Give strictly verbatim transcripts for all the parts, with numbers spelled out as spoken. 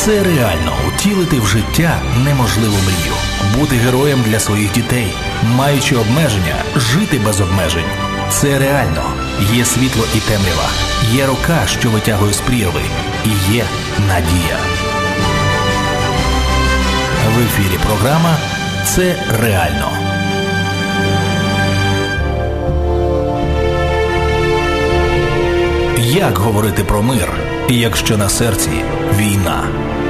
Це реально втілити в життя неможливу мрію. Бути героєм для своїх дітей, маючи обмеження, жити без обмежень. Це реально. Є світло і темрява. Є рука, що витягує з прірви. І є надія. В ефірі програма «Це реально». Як говорити про мир, якщо на серці війна?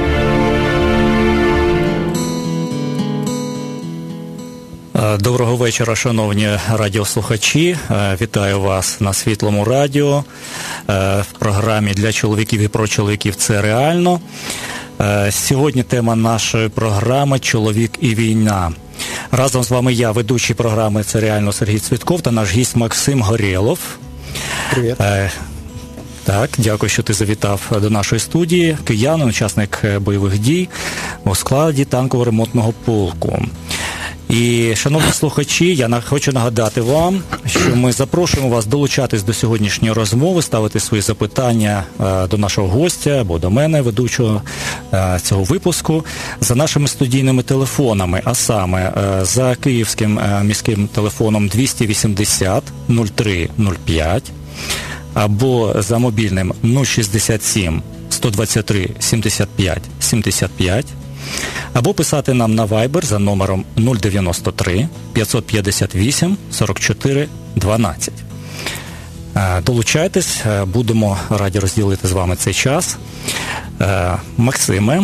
Доброго вечора, шановні радіослухачі. Вітаю вас на Світлому радіо в програмі «Для чоловіків і про чоловіків. Це реально». Сьогодні тема нашої програми «Чоловік і війна». Разом з вами я, ведучий програми «Це реально» Сергій Цвітков та наш гість Максим Горєлов. Привіт. Так, дякую, що ти завітав до нашої студії. Киянин, учасник бойових дій у складі танково-ремонтного полку. І, шановні слухачі, я хочу нагадати вам, що ми запрошуємо вас долучатись до сьогоднішньої розмови, ставити свої запитання до нашого гостя або до мене, ведучого цього випуску, за нашими студійними телефонами, а саме за київським міським телефоном двісті вісімдесят нуль три нуль п'ять, або за мобільним нуль шістдесят сім сто двадцять три сімдесят п'ять сімдесят п'ять, або писати нам на Viber за номером нуль дев'яносто три п'ятсот п'ятдесят вісім сорок чотири дванадцять. Долучайтесь, будемо раді розділити з вами цей час. Максиме,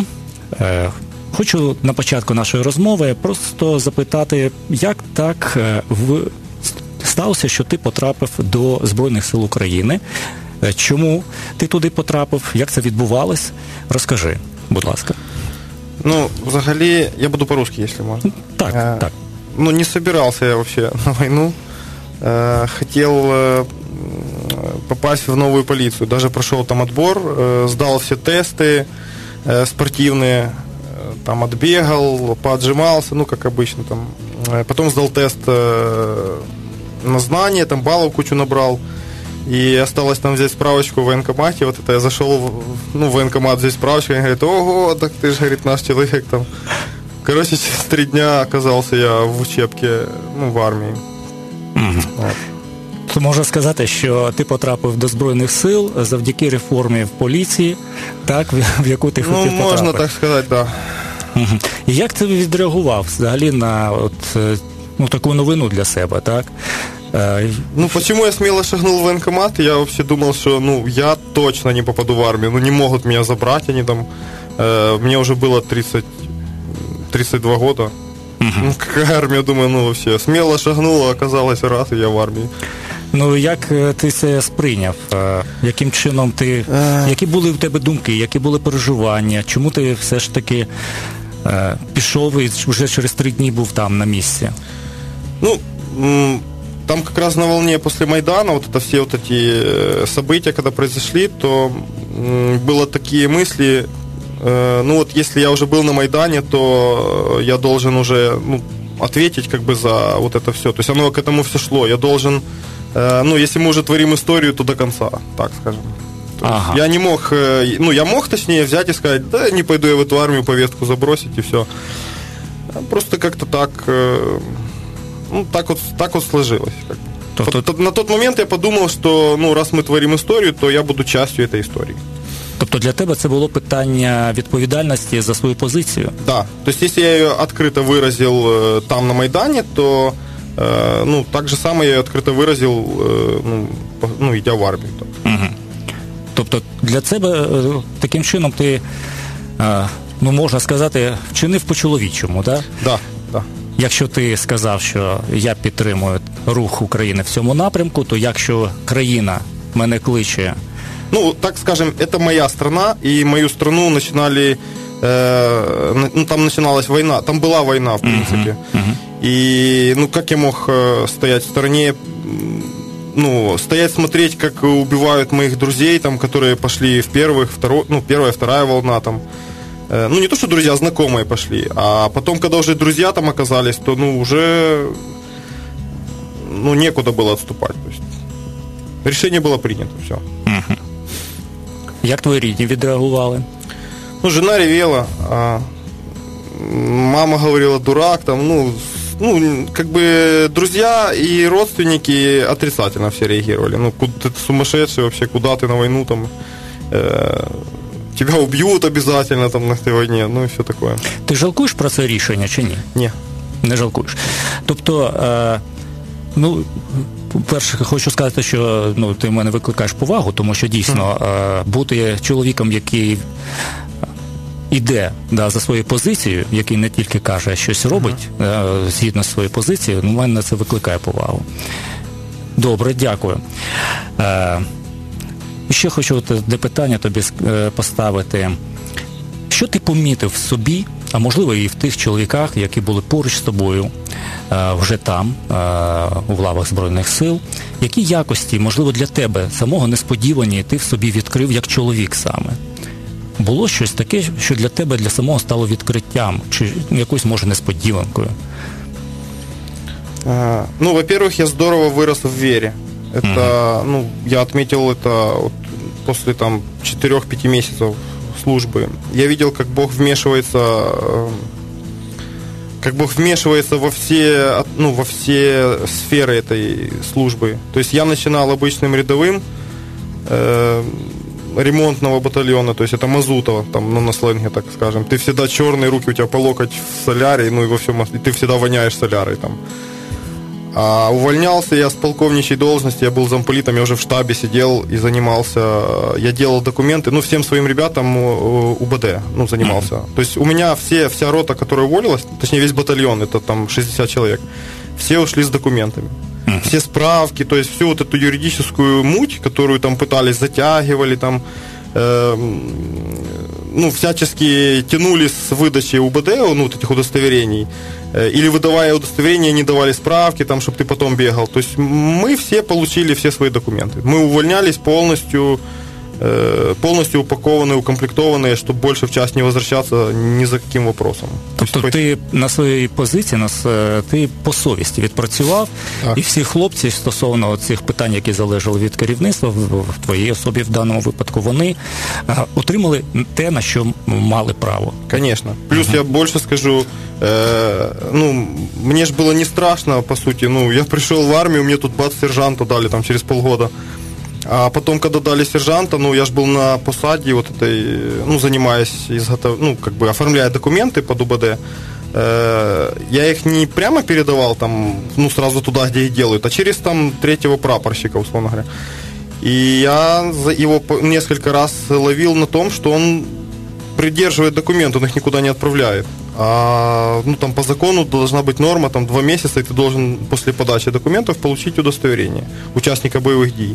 хочу на початку нашої розмови просто запитати, як так в... сталося, що ти потрапив до Збройних сил України? Чому ти туди потрапив? Як це відбувалось? Розкажи, будь ласка. Ну, взагалі, я буду по-русски, если можно. Так, а, так. Ну, не собирался я вообще на войну. А, хотел а, попасть в новую полицию. Даже прошел там отбор, а, сдал все тесты а, спортивные, а, там отбегал, поотжимался, ну, как обычно там. А, потом сдал тест а, на знание, там баллов кучу набрал. И осталось там взять справочку в военкомате. Вот это я зашел в, ну, в военкомат взять справочку, и они говорят: ого, так ты же, говорит, наш человек там. Короче, через три дня оказался я в учебке, ну, в армії. Mm-hmm. Вот. То можна сказати, що ти потрапив до Збройних сил завдяки реформі в поліції, так, в яку ти ну, хотів потрапити. Ну, можна так сказати, так. Да. Mm-hmm. І як ти відреагував взагалі на от, ну, таку новину для себе, так? Ну, почему я смело шагнул в военкомат? Я вообще думал, что, ну, я точно не попаду в армию. Ну, не могут меня забрать, они там... Э, мне уже было тридцать, тридцать два года. Uh-huh. Ну, какая армия, думаю, ну, вообще. Смело шагнул, а оказалось, раз, и я в армії. Ну, як ти це сприйняв? Яким чином ти... Uh... Які були в тебе думки, які були переживання? Чому ти все ж таки е, пішов і вже через три дні був там, на місці? Ну... М- Там как раз на волне после Майдана, вот это все вот эти события, когда произошли, то было такие мысли, ну вот если я уже был на Майдане, то я должен уже, ну, ответить как бы за вот это все. То есть оно к этому все шло. Я должен, ну, если мы уже творим историю, то до конца, так скажем. Ага. Я не мог, ну, я мог, точнее, взять и сказать: да, не пойду я в эту армию, повестку забросить и все. Просто как-то так... Ну, так вот, так вот сложилось. Тобто... Вот, на тот момент я подумал, что, ну, раз мы творим историю, то я буду частью этой истории. Тобто для тебе це було питання відповідальності за свою позицію? Да. То есть, если я ее открыто выразил э, там, на Майдане, то, э, ну, так же само я ее открыто выразил, э, ну, по, ну, идя в армию. Угу. Тобто для тебе таким чином ти, э, ну, можна сказати, вчинив по-чоловічому, так? Да, да. Якщо ти сказав, що я підтримую рух України в цьому напрямку, то якщо країна мене кличе... Ну, так скажем, это моя страна, и мою страну начинали... Э, ну, там начиналась война, там была война, в принципе. Uh-huh, uh-huh. И, ну, как я мог э, стоять в стороне, ну, стоять, смотреть, как убивают моих друзей, там, которые пошли в первых, второй, ну, первая, вторая волна, там... Ну, не то, что друзья, знакомые пошли, а потом, когда уже друзья там оказались, то, ну, уже, ну, некуда было отступать. То есть, решение было принято, все. Угу. Як твої рідні відреагували? Ну, жена ревела, а мама говорила, дурак, там, ну, ну, как бы друзья и родственники отрицательно все реагировали. Ну, ты сумасшедший вообще, куда ты на войну, там, э, тебя убьют обязательно там на этой войне, ну и все такое. Ти жалкуєш про це рішення чи ні? Ні. Не жалкуєш. Тобто, е, ну, перше, хочу сказати, що ну, ти в мене викликаєш повагу, тому що дійсно е, бути чоловіком, який іде да, за своєю позицією, який не тільки каже, а щось робить, uh-huh. е, згідно з своєю позицією, ну, в мене це викликає повагу. Добре, дякую. Е, ще хочу де питання тобі поставити. Що ти помітив в собі, а можливо і в тих чоловіках, які були поруч з тобою, е, вже там, е, у лавах Збройних сил, які якості, можливо, для тебе самого несподівані ти в собі відкрив як чоловік саме? Було щось таке, що для тебе, для самого стало відкриттям, чи якоюсь, може, несподіванкою? А, ну, во-первых, я здорово вырос в вере. Это, mm-hmm. ну, я отметил это вот после там четырех-пяти месяцев службы. Я видел, как Бог вмешивается, как Бог вмешивается во все, ну, во все сферы этой службы. То есть я начинал обычным рядовым, э, ремонтного батальона, то есть это Мазутова, там, ну, на сленге, так скажем. Ты всегда черные, руки у тебя по локоть в соляре, ну, и во всем, и ты всегда воняешь солярой, там. А увольнялся я с полковничьей должности, я был замполитом, я уже в штабе сидел и занимался, я делал документы, ну, всем своим ребятам УБД, ну, занимался. Mm-hmm. То есть у меня все, вся рота, которая уволилась, точнее, весь батальон, это там шестьдесят человек, все ушли с документами. Mm-hmm. Все справки, то есть всю вот эту юридическую муть, которую там пытались, затягивали, там, э, ну, всячески тянули с выдачи УБД, ну, вот этих удостоверений, э, или выдавая удостоверения, не давали справки, там, чтобы ты потом бегал. То есть мы все получили все свои документы. Мы увольнялись полностью, э, полностью упакованные, укомплектованные, чтобы больше в часть не возвращаться ни за каким вопросом. Тобто есть, ти на своїй позиції, ти по совісті відпрацював, так. І всі хлопці стосовно цих питань, які залежали від керівництва, в твоїй особі в даному випадку, вони отримали те, на що мали право. Конечно. Плюс uh-huh. я больше скажу, э, ну, мне же было не страшно, по сути, ну, я пришел в армию, мне тут бац, сержанта дали там через полгода. А потом, когда дали сержанта, ну, я же был на посаде вот этой, ну, занимаясь, изготов... ну, как бы оформляя документы под УБД, э, я их не прямо передавал там, ну, сразу туда, где их делают, а через там третьего прапорщика, условно говоря. И я его несколько раз ловил на том, что он придерживает документы, он их никуда не отправляет. А, ну, там по закону должна быть норма, там два месяца, и ты должен после подачи документов получить удостоверение участника боевых действий.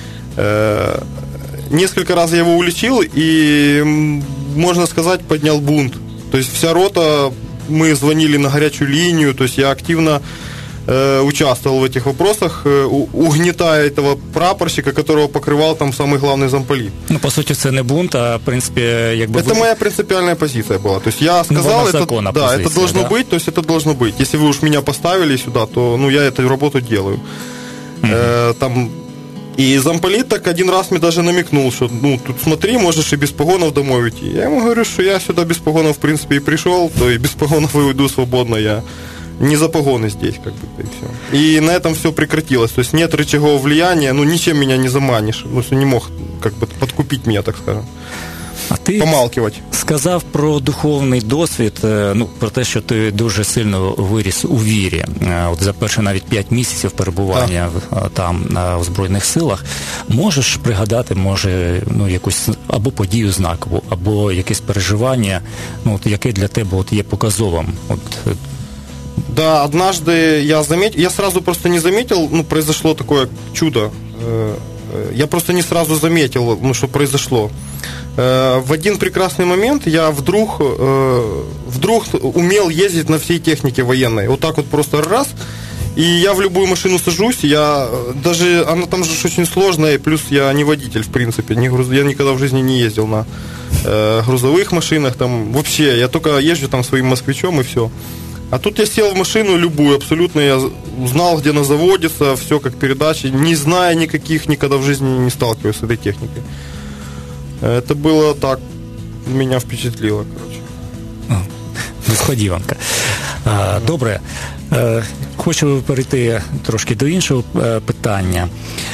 Несколько раз я его уличил и, можно сказать, поднял бунт. То есть вся рота, мы звонили на горячую линию, то есть я активно э, участвовал в этих вопросах, э, угнетая этого прапорщика, которого покрывал там самый главный замполит. Ну, по суті, це не бунт, а, в принципі, якби... Это моя принципиальная позиция была. То есть я сказал, это, закона, да, позиция, это должно да? быть, то есть это должно быть. Если вы уж меня поставили сюда, то, ну, я эту работу делаю. Mm-hmm. Э, там... И замполит так один раз мне даже намекнул, что, ну, тут смотри, можешь и без погонов домой уйти. Я ему говорю, что я сюда без погонов, в принципе, и пришел, то и без погонов и уйду свободно, я не за погоны здесь, как бы, и все. И на этом все прекратилось, то есть нет рычагов влияния, ну, ничем меня не заманишь, ну, не мог, как бы, подкупить меня, так скажем. А ти помалкивати. Сказав про духовний досвід, ну, про те, що ти дуже сильно виріс у вірі. От за перші навіть п'ять місяців перебування так. там у Збройних силах. Можеш пригадати, може, ну, якусь або подію знакову, або якесь переживання, ну, от, яке для тебе от є показовим? От. Да, однажды я заметил, я сразу просто не заметил, ну, произошло такое чудо. Я просто не сразу заметил, ну, что произошло. В один прекрасный момент я вдруг, вдруг умел ездить на всей технике военной. Вот так вот просто раз. И я в любую машину сажусь, я даже, она там же очень сложная, плюс я не водитель, в принципе, не груз, я никогда в жизни не ездил на э, грузовых машинах, там, вообще, я только езжу там своим москвичом и все. А тут я сел в машину любую, абсолютно, я знал, где она заводится, все как передачи, не зная никаких, никогда в жизни не сталкиваюсь с этой техникой. Это было так, меня впечатлило, короче. Несподіванка. Добре. Хочу перейти трошки до іншого питання.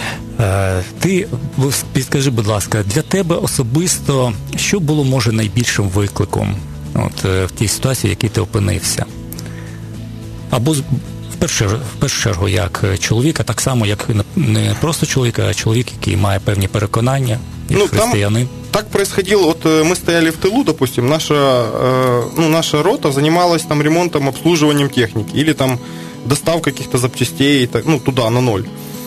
Ти, підкажи, будь ласка, для тебе особисто, що було, може, найбільшим викликом от, в тій ситуації, в якій ти опинився? Або в першу, в першу чергу як чоловіка, так само, як не просто чоловіка, а чоловік, який має певні переконання, як ну, християнин. Так происходило, вот мы стояли в тылу, допустим, наша, э, ну, наша рота занималась там ремонтом, обслуживанием техники или там доставкой каких-то запчастей, ну, туда, на ноль.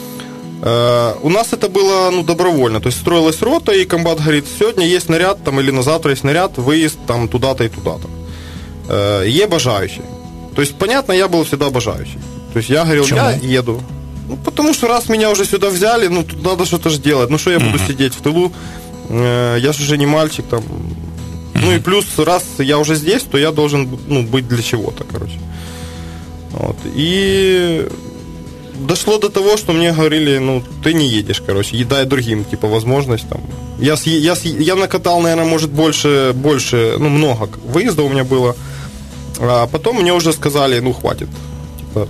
Э, у нас это было, ну, добровольно, то есть строилась рота, и комбат говорит, сегодня есть наряд, там, или на завтра есть наряд, выезд там туда-то и туда-то. Э, е бажающий. То есть, понятно, я был всегда бажающий. То есть я говорил, Чему? я еду. Ну, потому что раз меня уже сюда взяли, ну, тут надо что-то же делать. Ну, что я буду uh-huh. сидеть в тылу? Я же уже не мальчик там. Mm-hmm. Ну и плюс, раз я уже здесь, то я должен, ну, быть для чего-то, короче. Вот. И дошло до того, что мне говорили, ну, ты не едешь, короче, дай другим, типа, возможность там. Я, я, я накатал, наверное, может, больше, больше, ну, много выездов у меня было. А потом мне уже сказали, ну, хватит. Типа,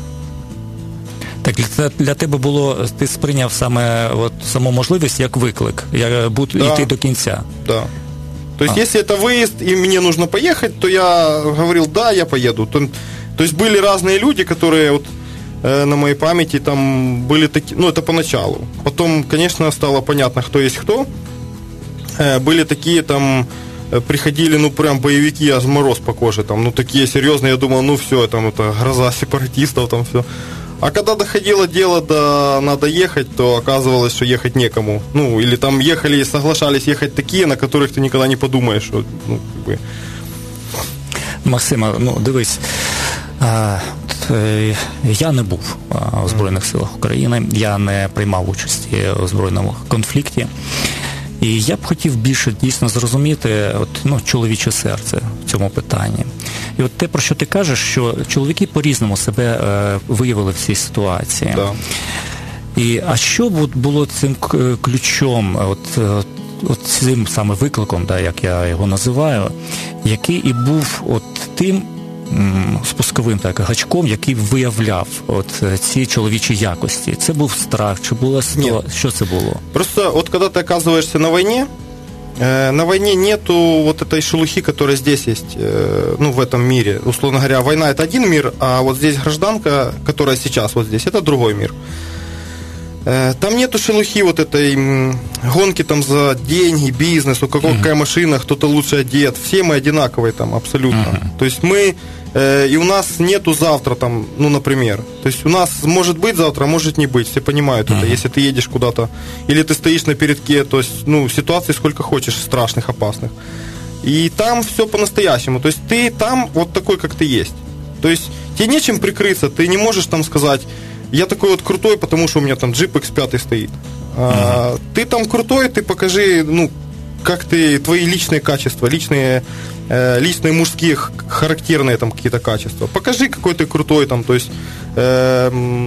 так, для, для тебе було, ти сприйняв саме от, саму можливість як виклик, як бути, да. йти до кінця. Да. То есть, а. если это выезд, и мне нужно поехать, то я говорил, да, я поеду. То, то есть, были разные люди, которые вот, э, на моей памяти там были такие, ну, это поначалу. Потом, конечно, стало понятно, кто есть кто. Э, были такие там, приходили, ну, прям боевики, аж мороз по коже, там, ну, такие серьезные, я думал, ну, все, там, это гроза сепаратистов, там, все. А когда доходило дело до надо ехать, то оказывалось, что ехать некому. Ну, или там ехали и соглашались ехать такие, на которых ты никогда не подумаешь. Что, ну, как бы. Максима, ну, дивись, а, я не був у Збройних силах України, я не приймав участі у збройному конфлікті. І я б хотів більше дійсно зрозуміти от, ну, чоловіче серце в цьому питанні. І от те, про що ти кажеш, що чоловіки по-різному себе е, виявили в цій ситуації. Да. І, а що було цим ключом, от, от цим саме викликом, да, як я його називаю, який і був от тим м, спусковим так, гачком, який виявляв от ці чоловічі якості? Це був страх, чи було сто... що це було? Просто от коли ти оказуєшся на війні, на войне нету вот этой шелухи, которая здесь есть, ну, в этом мире. Условно говоря, война – это один мир, а вот здесь гражданка, которая сейчас вот здесь, это другой мир. Там нету шелухи вот этой гонки там за деньги, бизнес, у кого uh-huh. какая машина, кто-то лучше одет. Все мы одинаковые там абсолютно. Uh-huh. То есть мы, э, и у нас нету завтра там, ну, например. То есть у нас может быть завтра, может не быть. Все понимают uh-huh. это. Если ты едешь куда-то, или ты стоишь на передке, то есть, ну, ситуаций сколько хочешь, страшных, опасных. И там все по-настоящему. То есть ты там вот такой, как ты есть. То есть тебе нечем прикрыться, ты не можешь там сказать... Я такой вот крутой, потому что у меня там джип икс пять стоит. Uh-huh. А, ты там крутой, ты покажи, ну, как ты, твои личные качества, личные, э, личные мужские характерные там какие-то качества. Покажи, какой ты крутой там, то есть э,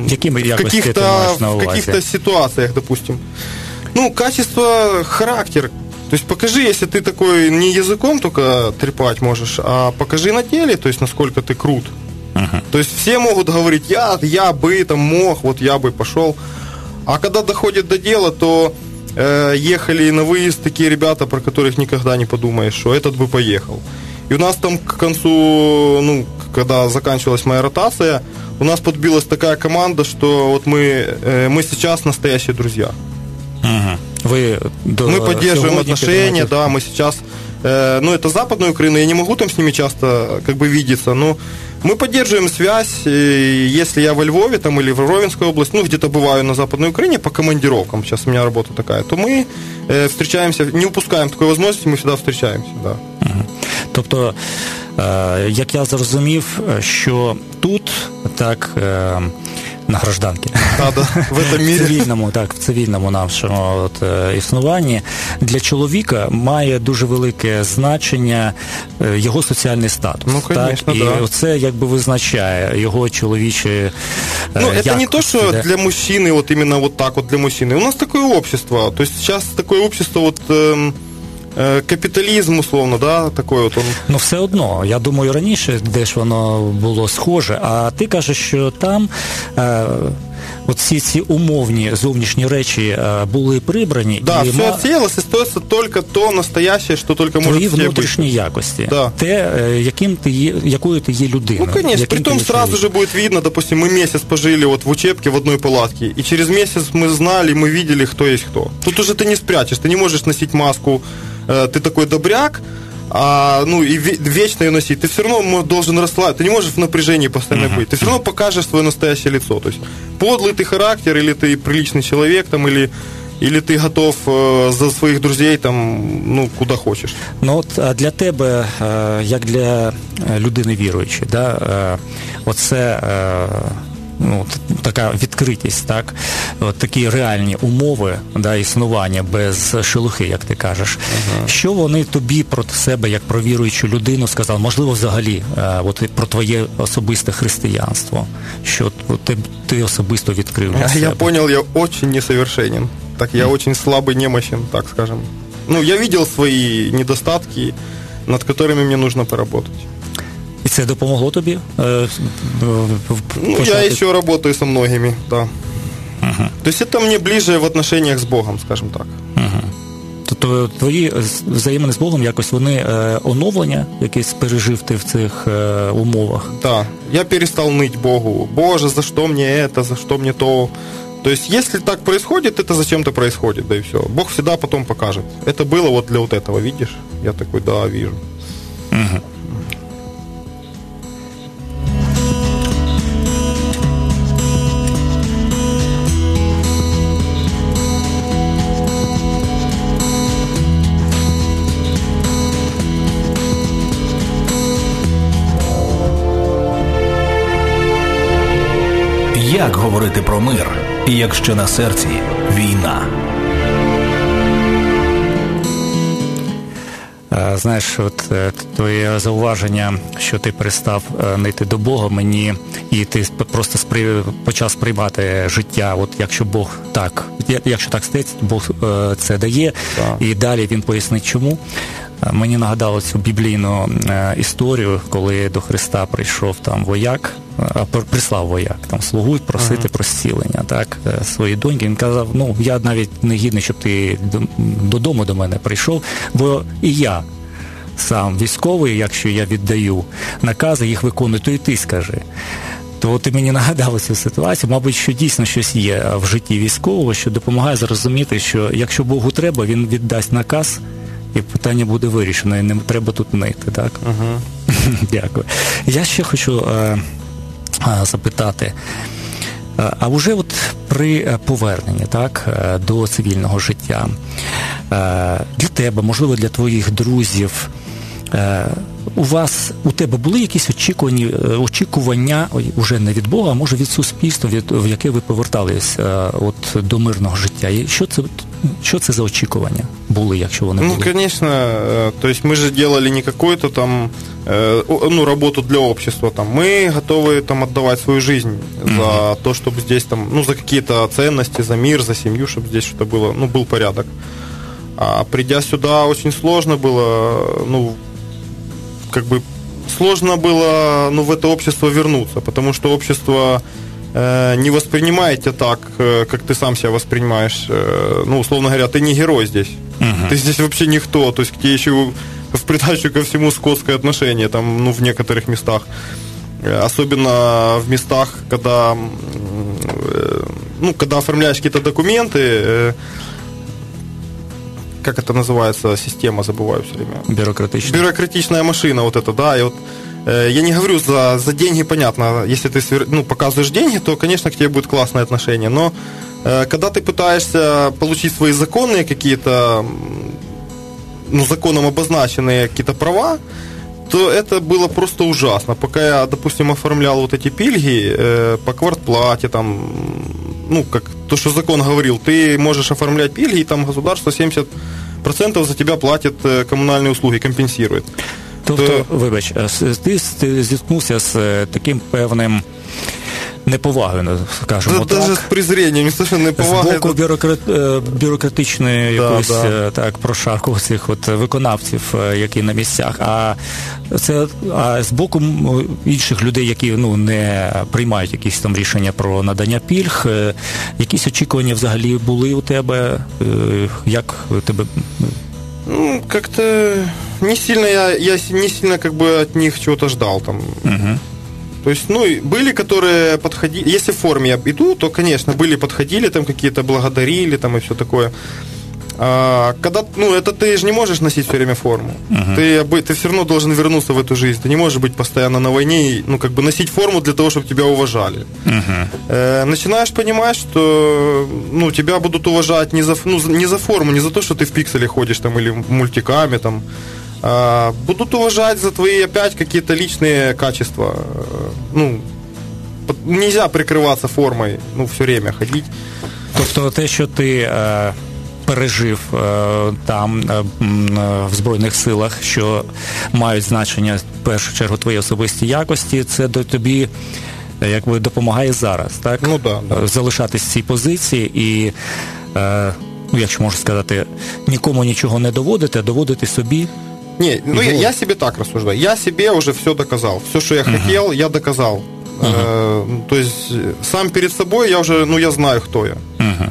в, каких-то, в каких-то ситуациях, допустим. Ну, качество, характер. То есть покажи, если ты такой не языком только трепать можешь, а покажи на деле, то есть насколько ты крут. Uh-huh. То есть все могут говорить, я, я бы там мог, вот я бы пошел. А когда доходит до дела, то э, ехали на выезд такие ребята, про которых никогда не подумаешь, что этот бы поехал. И у нас там к концу, ну, когда заканчивалась моя ротация, у нас подбилась такая команда, что вот мы, э, мы сейчас настоящие друзья. Uh-huh. Вы до... Мы поддерживаем отношения, да, мы сейчас... Э, ну, это Западная Украина, я не могу там с ними часто как бы видеться, но мы поддерживаем связь. Если я во Львове там, или в Ровенской области, ну, где-то бываю на Западной Украине по командировкам, сейчас у меня работа такая, то мы э, встречаемся, не упускаем такой возможности, мы всегда встречаемся, да. Угу. Тобто, е, як я зрозумів, що тут, так, е, на гражданці, да, да, в этом мире. В цивільному, так, в цивільному нашому от, е, існуванні для чоловіка має дуже велике значення е, його соціальний статус. Ну, конечно, так? да. І це якби визначає його чоловічі е, Ну, это якості, не то, что да? для мужчины, вот именно вот так вот для мужчины. У нас такое общество, то есть сейчас такое общество вот... Э, капіталізм, условно, да, такий от он. Ну, все одно, я думаю, раніше десь воно було схоже, а ти кажеш, що там е, от всі ці умовні зовнішні речі е, були прибрані. Да, і все ма... отсеялось, і остається тільки то настояще, що тільки може твої в тебе внутрішні бути. якості. Да. Те, е, яким ти є, якою ти є людиною. Ну, конечно, притом сразу же будет видно, допустим, мы месяц пожили вот в учебке в одной палатке, и через месяц мы знали, мы видели, кто есть кто. Тут уже ты не спрячешь, ты не можешь носить маску, э, ты такой добряк, а, ну, и вечно ее носить. Ты все равно должен расслабиться, ты не можешь в напряжении постоянно uh-huh. быть. Ты все равно покажешь свое настоящее лицо. То есть, подлый ты характер, или ты приличный человек, там, или... Или ти готов е, за своїх друзів там, ну, куди хочеш? Ну, от, а для тебе, е, як для людини віруючої, да, е, оце е, ну, така відкритість, так, от такі реальні умови, да, існування без шелухи, як ти кажеш. Uh-huh. Що вони тобі про себе, як про віруючу людину, сказали? Можливо, взагалі, е, от, про твоє особисте християнство, що от, ти, ти особисто відкрив для я себе? Я понял, я очень несовершенен. Так я очень слабый, немощен, так скажем. Ну, я видел свои недостатки, над которыми мне нужно поработать. И это допомогло тебе? Э, ну, я еще работаю со многими, да. Uh-huh. То есть это мне ближе в отношениях с Богом, скажем так. Uh-huh. Тобто твої взаємини з Богом якось вони е, оновлення, якесь пережив ти в цих е, умовах? Да. Я перестал ныть Богу. Боже, за что мне это, за что мне то... То есть, если так происходит, это зачем-то происходит, да и все. Бог всегда потом покажет. Это было вот для вот этого, видишь? Я такой, да, вижу. Угу. Як говорити про мир, якщо на серці війна? Знаєш, от твоє зауваження, що ти перестав нити до Бога мені, і ти просто спри... почав сприймати життя, от якщо Бог так, якщо так стається, Бог це дає, так. І далі він пояснить чому. Мені нагадало цю біблійну історію, коли до Христа прийшов там вояк, прислав вояк, там слугу просити ага. про зцілення, так, своєї доньки. Він казав, ну, я навіть не гідний, щоб ти додому до мене прийшов, бо і я сам військовий, якщо я віддаю накази, їх виконую, то і ти скажи. То ти мені нагадав цю ситуацію, мабуть, що дійсно щось є в житті військового, що допомагає зрозуміти, що якщо Богу треба, він віддасть наказ, і питання буде вирішено, і не треба тут нити, так? Ага. Дякую. Я ще хочу е, е, запитати, е, а вже от при поверненні, так, до цивільного життя, е, для тебе, можливо, для твоїх друзів, е, у вас, у тебе були якісь очікування, очікування уже не від Бога, а може від суспільства, від, в яке ви повертались е, от, до мирного життя? І що це, що це за очікування були, якщо вони були? Ну, конечно, то есть мы же делали не какую-то там, ну, работу для общества, там, мы готовы там отдавать свою жизнь mm-hmm. за то, чтобы здесь там, ну, за какие-то ценности, за мир, за семью, чтобы здесь что-то было, ну, был порядок. А придя сюда, очень сложно было, ну, как бы сложно было, ну, в это общество вернуться, потому что общество э, не воспринимает тебя так, э, как ты сам себя воспринимаешь. Э, ну, условно говоря, ты не герой здесь. Uh-huh. Ты здесь вообще никто. То есть к тебе еще в придачу ко всему скотское отношение, там, ну, в некоторых местах. Особенно в местах, когда, э, ну, когда оформляешь какие-то документы, э, как это называется, система, забываю все время. Бюрократичная. Бюрократичная машина, вот это, да. И вот, э, я не говорю за, за деньги, понятно. Если ты, ну, показываешь деньги, то, конечно, к тебе будет классное отношение. Но э, когда ты пытаешься получить свои законные какие-то, ну, законом обозначенные какие-то права, то это было просто ужасно. Пока я, допустим, оформлял вот эти пильги э, по квартплате, там, ну, как то, что закон говорил, ты можешь оформлять пильги, и там государство семьдесят процентов за тебя платит коммунальные услуги, компенсирует. Тобто, то... вибач, ти, ти зіткнувся з таким певним неповагою, скажімо да, так. Навіть з презренням, не то, що неповагою. З боку бюрократ... бюрократичної да, якоїсь да. так, прошарку цих от виконавців, які на місцях. А, це, а з боку інших людей, які ну, не приймають якісь там рішення про надання пільг, якісь очікування взагалі були у тебе? Як тебе... Ну, как-то не сильно я, я не сильно как бы от них чего-то ждал там. Угу. То есть, ну, были, которые подходили, если в форме я иду, то, конечно, были, подходили, там какие-то благодарили, там и все такое. А когда, ну, это ты же не можешь носить все время форму. Uh-huh. Ты, ты все равно должен вернуться в эту жизнь. Ты не можешь быть постоянно на войне и, ну, как бы носить форму для того, чтобы тебя уважали. Uh-huh. Э, начинаешь понимать, что, ну, тебя будут уважать не за, ну, не за форму, не за то, что ты в пикселе ходишь там или в мультикаме там. А будут уважать за твои опять какие-то личные качества. Ну, нельзя прикрываться формой, ну, все время ходить. Тобто те, що ти е, пережив е, там е, в Збройних силах, що мають значення в першу чергу твої особисті якості, це до тобі якби допомагає зараз, так? Ну, да, да. Залишатись в цій позиції і, е, ну, якщо можна сказати, нікому нічого не доводити, а доводити собі. Не, ну я, я себе так рассуждаю. Я себе уже все доказал. Все, что я uh-huh. хотел, я доказал. Uh-huh. Э, то есть сам перед собой я уже, ну я знаю, кто я. Uh-huh.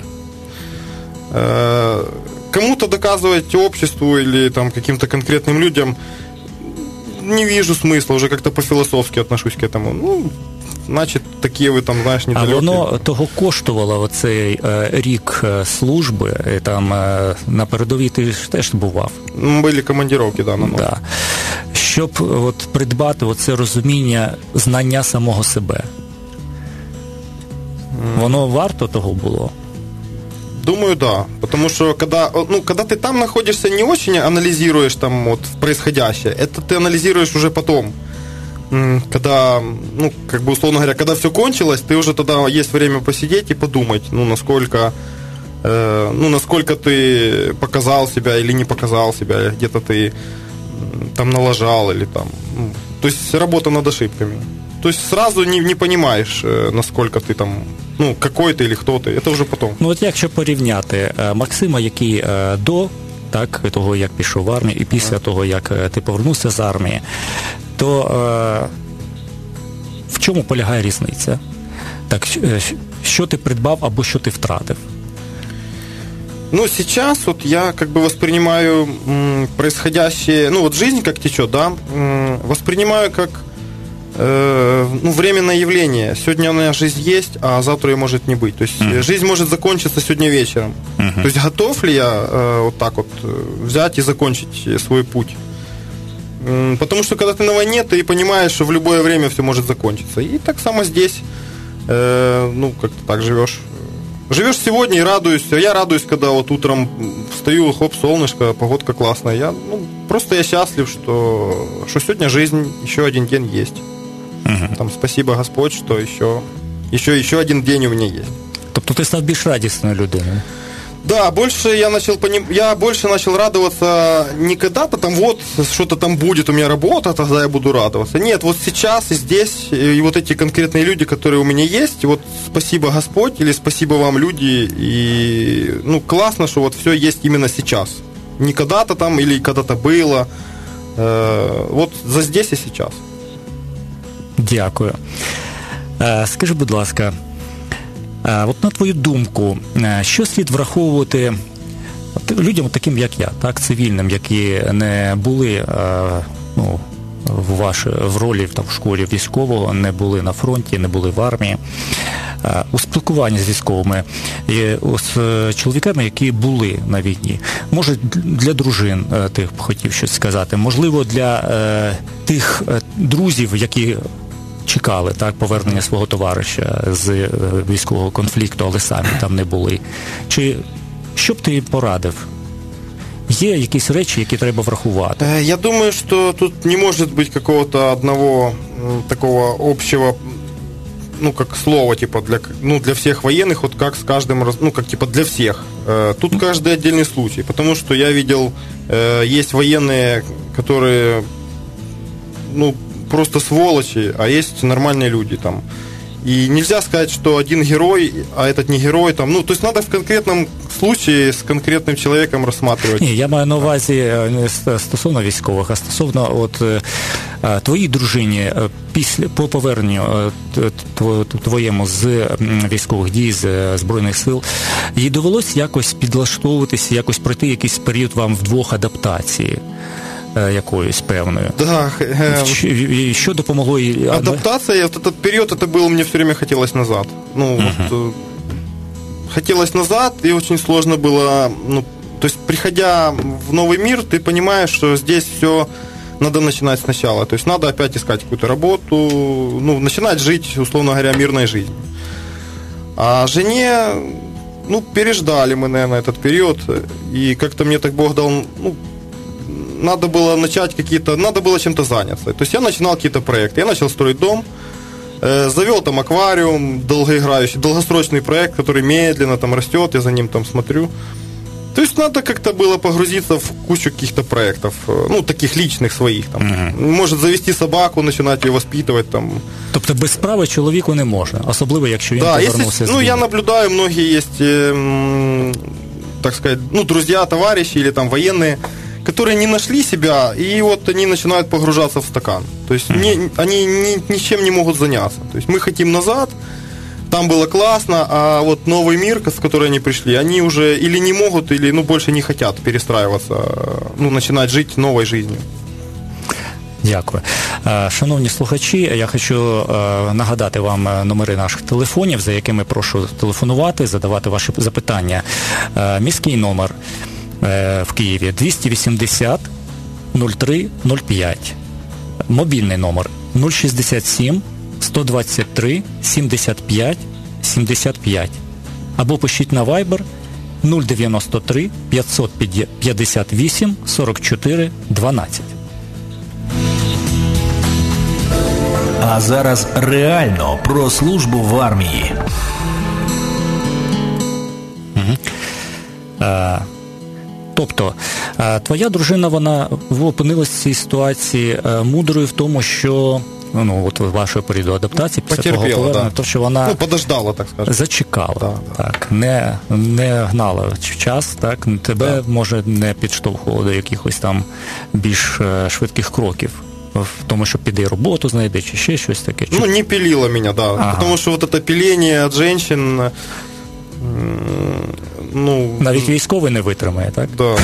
Э, кому-то доказывать обществу или там каким-то конкретным людям не вижу смысла. Уже как-то по-философски отношусь к этому. Ну, значить, такі ви там, знаєш, недалекі. А воно того коштувало оцей е, рік служби, і там е, на передовій ти ж теж бував. Були командировки, да, на ночь. Да. Щоб от придбати оце розуміння, знання самого себе. Mm. Воно варто того було? Думаю, да. Потому что когда, ну, когда ты там находишься, не очень анализируешь там вот происходящее. Это ты анализируешь уже потом. Когда, ну, как бы условно говоря, когда все кончилось, ты уже тогда есть время посидеть и подумать, ну, насколько, э, ну, насколько ты показал себя или не показал себя, где-то ты там налажал или там, ну, то есть работа над ошибками. То есть сразу не, не понимаешь, насколько ты там, ну, какой ты или кто ты, это уже потом. Ну, от якщо порівняти Максима, який до, так, того, як пішов в армію, і після того, як ти повернувся з армії, то е, в чому полягає різниця? Так, що ти придбав або що ти втратив? Ну, сейчас вот я как бы воспринимаю м, происходящее, ну, вот жизнь как течет, да, м, воспринимаю как, э, ну, временное явление. Сегодня у меня жизнь есть, а завтра ее может не быть. То есть mm-hmm. жизнь может закончиться сегодня вечером. Mm-hmm. То есть готов ли я э, вот так вот взять и закончить свой путь? Потому что когда ты на войне, ты понимаешь, что в любое время все может закончиться. И так само здесь, э, ну, как-то так живешь. Живешь сегодня и радуешься. Я радуюсь, когда вот утром встаю, хоп, солнышко, погодка классная. Я, ну, просто я счастлив, что, что сегодня жизнь, еще один день есть. Угу. Там, спасибо, Господь, что еще, еще, еще один день у меня есть. Тобто ти став більш радісною людиною? Да, больше я начал поним... я больше начал радоваться не когда-то там вот что-то там будет, у меня работа, тогда я буду радоваться. Нет, вот сейчас и здесь, и вот эти конкретные люди, которые у меня есть, вот спасибо Господь или спасибо вам, люди, и ну классно, что вот все есть именно сейчас. Не когда-то там или когда-то было. Э, вот за здесь и сейчас. Дякую. Е, скажи, будь ласка, от на твою думку, що слід враховувати людям таким, як я, так, цивільним, які не були, ну, в, ваш, в ролі там, в школі військового, не були на фронті, не були в армії, у спілкуванні з військовими, і з чоловіками, які були на війні. Може, для дружин ти б хотів щось сказати, можливо, для е, тих друзів, які чекали, так, повернення свого товариша з військового конфлікту, але самі там не були. Чи що б ти порадив? Є якісь речі, які треба врахувати? Я думаю, що тут не може бути какого-то одного такого общего, ну, как слова, типа, для, ну, для всех военных, вот как с каждым, ну, как, типа, для всех. Тут каждый отдельный случай, потому что я видел, есть военные, которые, ну, просто сволочи, а есть нормальные люди там. И нельзя сказать, что один герой, а этот не герой. Там, ну, то есть надо в конкретном случае с конкретним чоловіком розглядати. Ні, я маю на увазі не стосовно військових, а стосовно от твоїй дружині після по поверненню твоєму з військових дій, з Збройних сил, їй довелось якось підлаштовуватися, якось пройти якийсь період вам вдвох адаптації якоюсь певною. Да. Э, Що допомогло їй? Адаптация, вот этот период, это было, мне все время хотелось назад. Ну, uh-huh. вот, хотелось назад, и очень сложно было, ну, то есть, приходя в новый мир, ты понимаешь, что здесь все надо начинать сначала. То есть, надо опять искать какую-то работу, ну, начинать жить, условно говоря, мирной жизнью. А жене, ну, переждали мы, наверное, этот период, и как-то мне так Бог дал, ну, надо было начать какие-то, надо было чем-то заняться. То есть я начинал какие-то проекты. Я начал строить дом, э, завел там аквариум долгоиграющий, долгосрочный проект, который медленно там растет, я за ним там смотрю. То есть надо как-то было погрузиться в кучу каких-то проектов, ну, таких личных своих. Там. Угу. Может, завести собаку, начинать ее воспитывать. Там. Тобто без справи чоловіку не можна, особливо, якщо він да, повернувся если, з ну, війни. я наблюдаю, многие есть, э, так сказать, ну, друзья, товарищи или там военные, которые не нашли себя, и вот они начинают погружаться в стакан. То есть mm-hmm. не, они ни, ничем не могут заняться. То есть мы хотим назад, там было классно, а вот новый мир, в который они пришли, они уже или не могут, или ну, больше не хотят перестраиваться, ну, начинать жить новой жизнью. Дякую. Шановні слухачі, я хочу нагадати вам номери наших телефонів, за якими прошу телефонувати, задавати ваші запитання. Міський номер в Києві двісті вісімдесят нуль три нуль п'ять. Мобільний номер нуль шістдесят сім сто двадцять три сімдесят п'ять сімдесят п'ять. Або пишіть на Viber нуль дев'яносто три п'ятсот п'ятдесят вісім сорок чотири дванадцять. А зараз реально про службу в армії. Угу. А... Тобто, твоя дружина, вона опинилась в цій ситуації мудрою в тому, що, ну, от вашого періоду адаптації, після того повернення, да. то, що вона ну, подождала, так скажемо. Зачекала, да, так, да. Не, не гнала в час, так, тебе, да. може, не підштовхувало до якихось там більш швидких кроків. В тому, що піде роботу знайде, чи ще щось таке. Ну, не пилила меня, да. Ага. Потому что вот это пиление от женщин... Ну, навіть військовий не витримає, так? Да,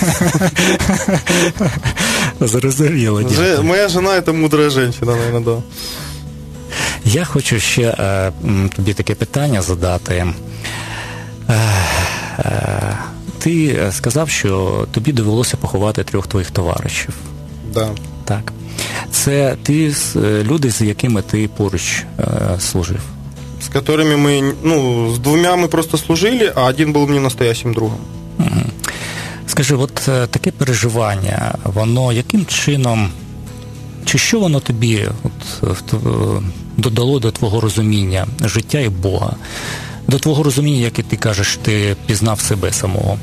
да. Зрозуміло. Же, моя жена – це мудра жінка, мабуть, да. Я хочу ще е, тобі таке питання задати. Е, е, ти сказав, що тобі довелося поховати трьох твоїх товаришів. Да. Так. Це ти, люди, з якими ти поруч е, служив? С которыми мы, ну, с двумя мы просто служили, а один был мне настоящим другом. Угу. Скажи, от таке переживання, воно яким чином, чи що воно тобі от, додало до твого розуміння життя і Бога? До твого розуміння, як і ти кажеш, ти пізнав себе самого?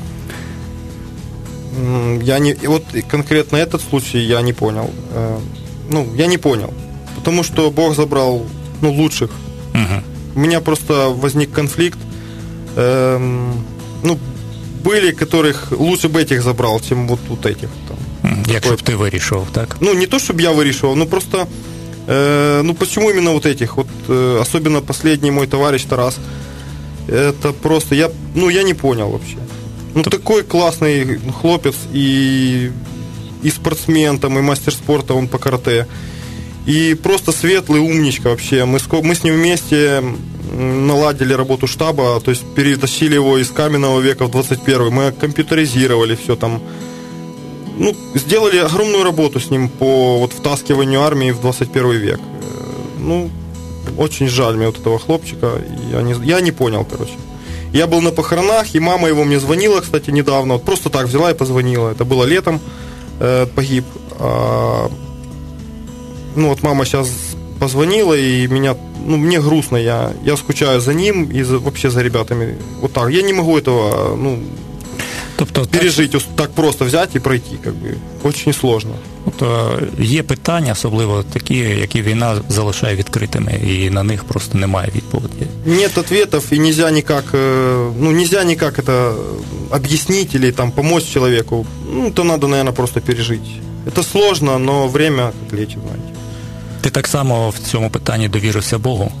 Я не, вот конкретно этот случай я не понял. Ну, я не понял. Потому что Бог забрал, ну, лучших. Угу. У меня просто возник конфликт. Эм, ну, были, которых лучше бы этих забрал, чем вот, вот этих. Там. Якщо б ти вирішував, так? Ну, не то, чтобы я вырішивал, но просто... Э, ну, почему именно вот этих? Вот, э, особенно последний мой товарищ Тарас. Это просто... Я, ну, я не понял вообще. Ну, Т... такой классный хлопец и, и спортсмен, там, и мастер спорта, он по карате. И просто светлый, умничка вообще. Мы, мы с ним вместе наладили работу штаба, то есть перетащили его из каменного века в двадцать первый. Мы компьютеризировали все там. Ну, сделали огромную работу с ним по вот, втаскиванию армии в двадцать первый век. Ну, очень жаль мне вот этого хлопчика. Я не, я не понял, короче. Я был на похоронах, и мама его мне звонила, кстати, недавно. Вот просто так взяла и позвонила. Это было летом, э, погиб. А, ну, вот мама сейчас позвонила, и меня, ну, мне грустно. Я, я скучаю за ним и за, вообще за ребятами. Вот так. Я не могу этого, ну... тобто, пережить, так, так просто взяти і пройти, как бы, очень сложно. Тобто є питання, особливо такі, які війна залишає відкритими, і на них просто немає відповіді. Нет ответов, и нельзя никак, ну, нельзя никак это объяснить или там помочь человеку. Ну, это надо, наверное, просто пережить. Это сложно, но время как лечит, знаете. Ти так само в цьому питанні довірився Богу?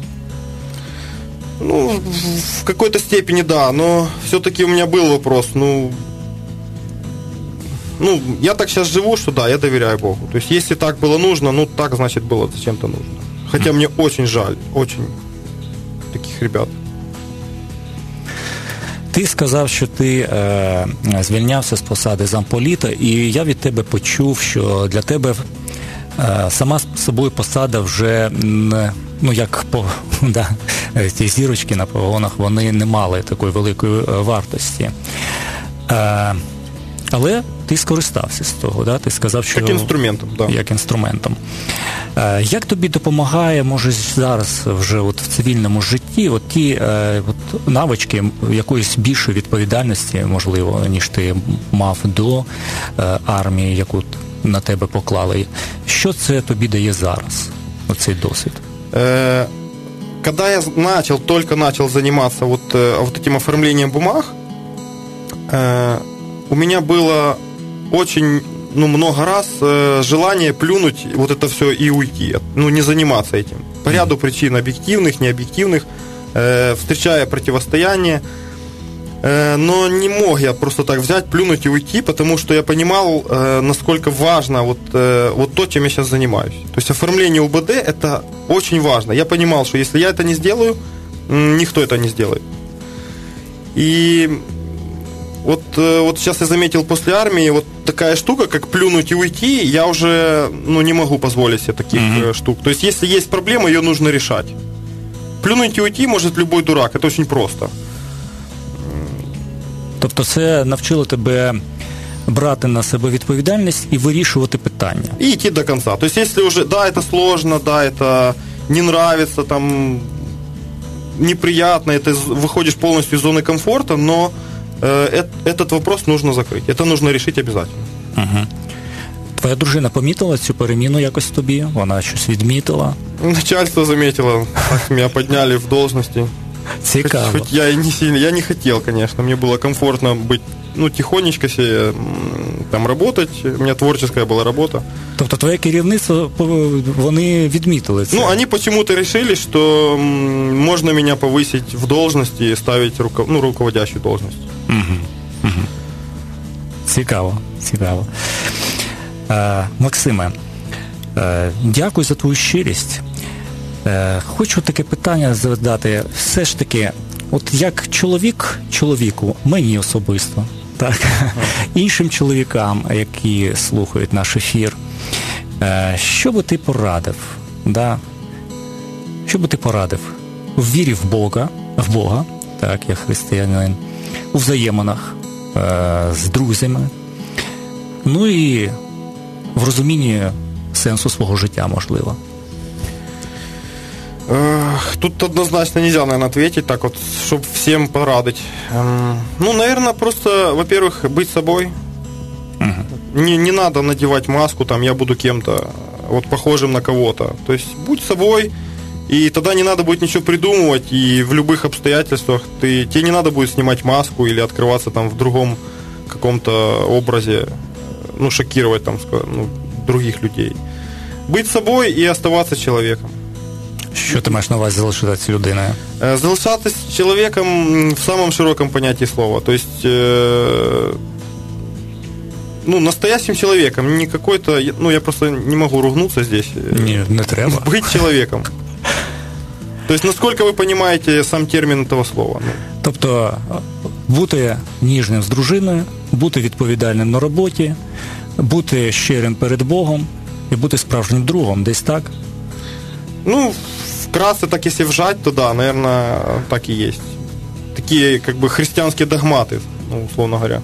Ну, в какой-то степени да, но все-таки у меня был вопрос, ну, ну, я так сейчас живу, что да, я доверяю Богу. То есть, если так было нужно, ну, так, значит, было зачем-то нужно. Хотя мне очень жаль, очень таких ребят. Ти сказав, що ти е, звільнявся з посади замполіта, і я від тебе почув, що для тебе е, сама собою посада вже, ну, як по, да, ті зірочки на погонах, вони не мали такої великої вартості. Е, але ти скористався з того, да? Ти сказав, що... Як інструментом, да. Як інструментом. Е, як тобі допомагає, може, зараз вже от в цивільному житті от ті е, от навички якоїсь більшої відповідальності, можливо, ніж ти мав до е, армії, яку на тебе поклали? Що це тобі дає зараз, оцей досвід? Е, когда я начал, только начал заниматься вот, вот этим оформлением бумаг, э, у меня было очень, ну, много раз э, желание плюнуть вот это все и уйти, ну, не заниматься этим. По ряду причин объективных, необъективных, э, встречая противостояние. Э, но не мог я просто так взять, плюнуть и уйти, потому что я понимал, э, насколько важно вот, э, вот то, чем я сейчас занимаюсь. То есть оформление УБД – это очень важно. Я понимал, что если я это не сделаю, никто это не сделает. И вот, э, вот сейчас я заметил после армии, вот такая штука, как плюнуть и уйти, я уже, ну, не могу позволить себе таких mm-hmm. штук. То есть если есть проблема, ее нужно решать. Плюнуть и уйти может любой дурак, это очень просто. Тобто це навчило тебе брати на себе відповідальність і вирішувати питання. И идти до конца. То есть, если уже, да, это сложно, да, это не нравится, там, неприятно, это выходишь полностью из зоны комфорта, но э, этот вопрос нужно закрыть. Это нужно решить обязательно. Угу. Твоя дружина помітила цю переміну якось тобі? Вона щось відмітила? Начальство заметило. Так меня подняли в должности. Цікаво. Хоть, хоть я и не сильно, я не хотел, конечно, мне было комфортно быть, ну, тихонечко себе там работать, у меня творческая была работа. Тобто твоє керівництво, вони відмітили це? Ну, они почему-то решили, что можно меня повысить в должности и ставить руко, ну, руководящую должность. Угу. Угу. Цікаво, цікаво. Е, Максиме, е, дякую за твою щирість. Хочу таке питання задати. Все ж таки, от як чоловік чоловіку, мені особисто, так, іншим чоловікам, які слухають наш ефір, що би ти порадив, да? Що би ти порадив у вірі в Бога, в Бога, так, як християнин, у взаєминах з друзями, ну і в розумінні сенсу свого життя, можливо? Тут однозначно нельзя, наверное, ответить так вот, чтобы всем порадить. Ну, наверное, просто, во-первых, быть собой. Uh-huh. Не, не надо надевать маску, там, я буду кем-то, вот, похожим на кого-то. То есть, будь собой, и тогда не надо будет ничего придумывать, и в любых обстоятельствах ты, тебе не надо будет снимать маску или открываться там в другом каком-то образе, ну, шокировать там, ну, других людей. Быть собой и оставаться человеком. Що ти маєш на увазі залишатися людиною? Залишатися чоловіком в самому широкому понятті слова. То есть, э, ну, настоящим человеком, не какой-то, ну, я просто не могу ругнуться здесь. Ні, не треба. Быть человеком. То есть, насколько ви розумієте сам термін того слова? Ну. Тобто, бути ніжним з дружиною, бути відповідальним на роботі, бути щирим перед Богом і бути справжнім другом, десь так? Ну, вкратце, так если вжать, то да, наверное, так и есть. Такие, как бы, христианские догматы, ну, условно говоря.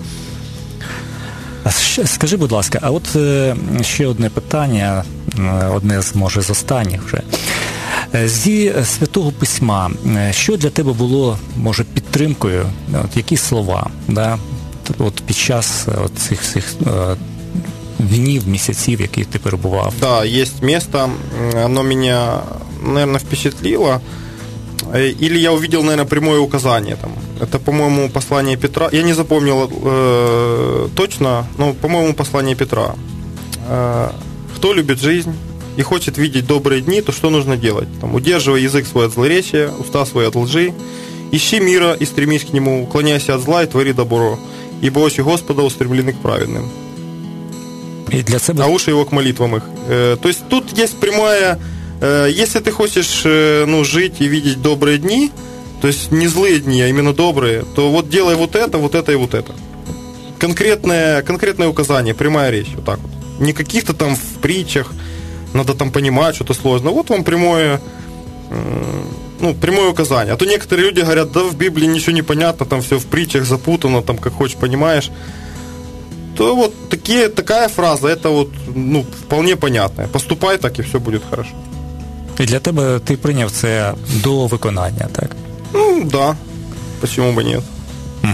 Скажи, будь ласка, а от ще одне питання, одне з, може, з останніх вже. Зі Святого Письма, що для тебе було, може, підтримкою, от які слова, да? от під час от цих всіх днів, місяців, які ти перебував? Да, есть место, оно меня, наверное, впечатлило. Или я увидел, наверное, прямое указание там. Это, по-моему, послание Петра. Я не запомнил э, точно, но, по-моему, послание Петра. Э, кто любит жизнь и хочет видеть добрые дни, то что нужно делать? Там, удерживай язык свой от злоречия, уста свои от лжи, ищи мира и стремись к нему, уклоняйся от зла и твори добро, ибо очи Господа устремлены к праведным, и для себя... а уши его к молитвам их. Э, то есть тут есть прямое... Э, если ты хочешь э, ну, жить и видеть добрые дни, то есть не злые дни, а именно добрые, то вот делай вот это, вот это и вот это. Конкретное, конкретное указание, прямая речь, вот так вот. Не каких-то там в притчах, надо там понимать, что-то сложно. Вот вам прямое, ну, прямое указание. А то некоторые люди говорят, да в Библии ничего не понятно, там все в притчах запутано, там как хочешь понимаешь. То вот такие, такая фраза, это вот, ну, вполне понятная. Поступай так, и все будет хорошо. І для тебе ти прийняв це до виконання, так? Ну, да. Почему бы нет? Угу.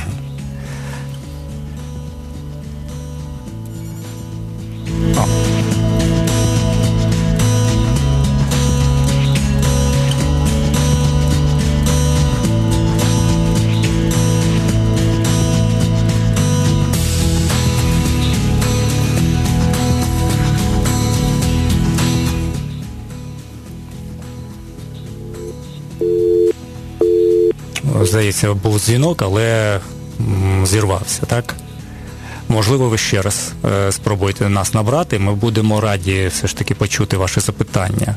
О. Здається, був дзвінок, але м, зірвався, так? Можливо, ви ще раз е, спробуєте нас набрати, ми будемо раді все ж таки почути ваше запитання.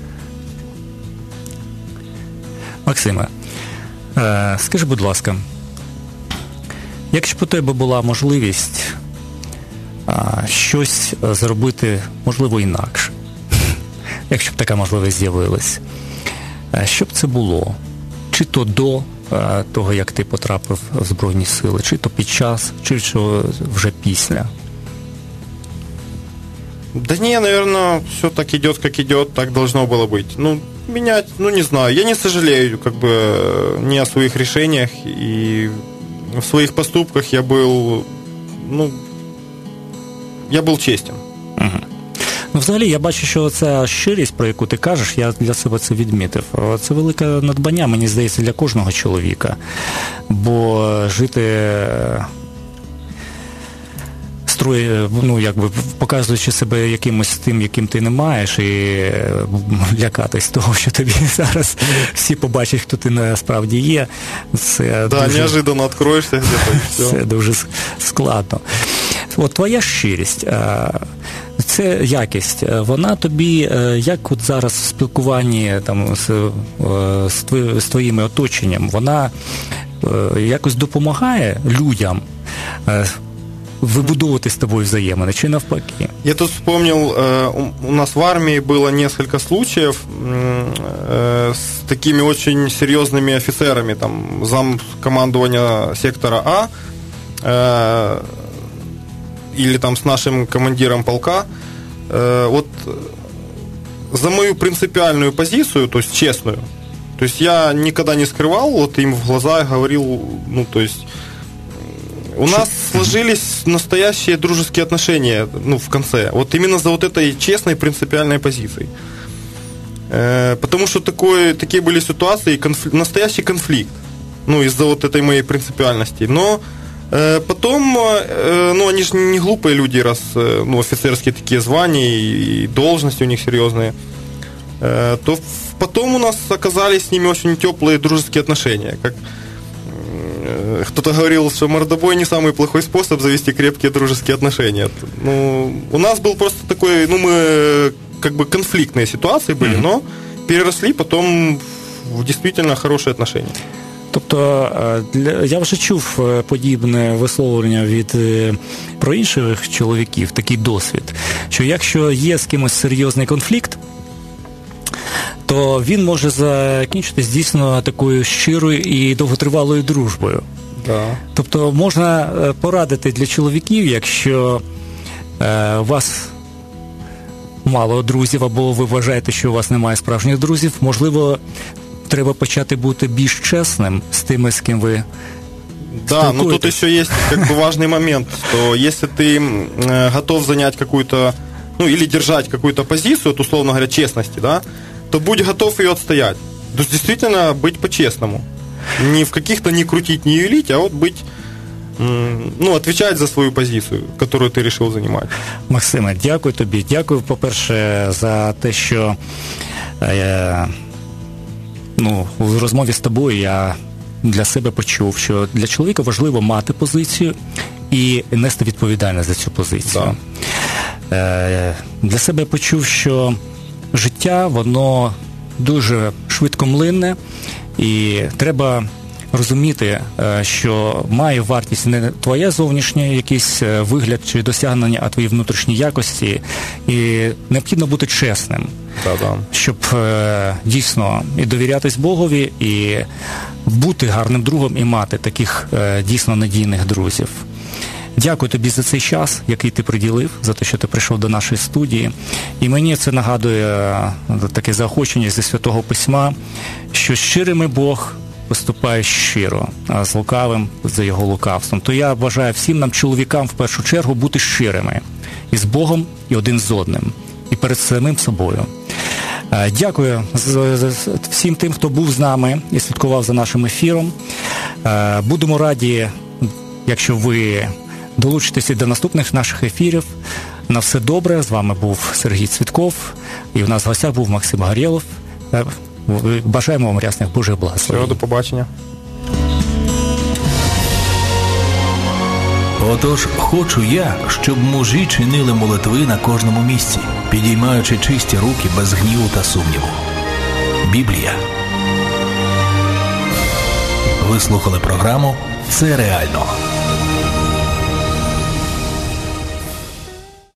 Максиме, е, скажи, будь ласка, якщо б у тебе була можливість е, щось зробити, можливо, інакше, якщо б така можливість з'явилась, е, що б це було? Чи то до е, того, як ти потрапив в Збройні Сили, чи то під час, чи що вже після? Да не, наверное, все так идет, как идет, так должно было быть. Ну, менять, ну, не знаю. Я не сожалею, как бы, ни о своих решениях, и в своих поступках я был, ну, я был честен. Угу. Ну, взагалі, я бачу, що ця щирість, про яку ти кажеш, я для себе це відмітив. Це велике надбання, мені здається, для кожного чоловіка. Бо жити, строї, ну, якби, показуючи себе якимось тим, яким ти не маєш, і лякатись того, що тобі зараз всі побачать, хто ти насправді є, це да, дуже... неожиданно відкроєшся где-то, і все. Це дуже складно. От твоя щирість, це якість, вона тобі, як от зараз в спілкуванні там, з, з твоїми оточенням, вона якось допомагає людям выбудовывать с тобой взаимодействие, чи навпаки? Я тут вспомнил, у нас в армии было несколько случаев с такими очень серьезными офицерами, там, зам командования сектора А, или там с нашим командиром полка. Вот за мою принципиальную позицию, то есть честную, то есть я никогда не скрывал, вот им в глаза говорил, ну, то есть у нас сложились настоящие дружеские отношения, ну, в конце. Вот именно за вот этой честной принципиальной позицией. Э, потому что такое, такие были ситуации, конфли- настоящий конфликт, ну, из-за вот этой моей принципиальности. Но э, потом, э, ну, они же не глупые люди, раз, э, ну, офицерские такие звания и, и должности у них серьезные, э, то потом у нас оказались с ними очень теплые дружеские отношения, как... Кто-то говорил, что мордобой не самый плохой способ завести крепкие дружеские отношения. Ну, у нас был просто такой, ну, мы как бы конфликтные ситуации были, mm-hmm. но переросли потом в действительно хорошие отношения. Тобто, для, я вже чув подібне висловлення від про інших чоловіків, такий досвід, що якщо є з кимось серйозний конфлікт, то він може закінчитись дійсно такою щирою і довготривалою дружбою. Да. Тобто можна порадити для чоловіків, якщо е, у вас мало друзів, або ви вважаєте, що у вас немає справжніх друзів, можливо, треба почати бути більш чесним з тими, з ким ви Да, но тут еще есть как бы важный момент, что если ты э, готов занять какую-то, ну или держать какую-то позицию, вот, условно говоря, честности, да, то будь готов ее отстоять. То есть действительно быть по-честному. Не в каких-то не крутить, не юлить, а вот быть, ну, отвечать за свою позицію, яку ти вирішив займати. Максиме, дякую тобі. Дякую, по-перше, за те, що е, ну, в розмові з тобою я для себе почув, що для чоловіка важливо мати позицію і нести відповідальність за цю позицію. Да. Е, для себе почув, що життя, воно дуже швидкомлинне, і треба розуміти, що має вартість не твоє зовнішнє якийсь вигляд чи досягнення, а твої внутрішні якості. І необхідно бути чесним, Да-да. щоб дійсно і довірятись Богові, і бути гарним другом, і мати таких дійсно надійних друзів. Дякую тобі за цей час, який ти приділив, за те, що ти прийшов до нашої студії. І мені це нагадує таке заохочення зі Святого Письма, що щирими Бог поступає щиро, а з лукавим за його лукавством. То я бажаю всім нам, чоловікам, в першу чергу, бути щирими і з Богом, і один з одним, і перед самим собою. Дякую всім тим, хто був з нами і слідкував за нашим ефіром. Будемо раді, якщо ви долучитеся до наступних наших ефірів. На все добре. З вами був Сергій Цвітков, і в нас в гостях був Максим Горєлов. Бажаємо вам рясних Божих благословень. Всього, до побачення. Отож, хочу я, щоб мужі чинили молитви на кожному місці, підіймаючи чисті руки без гніву та сумніву. Біблія. Ви слухали програму «Це реально».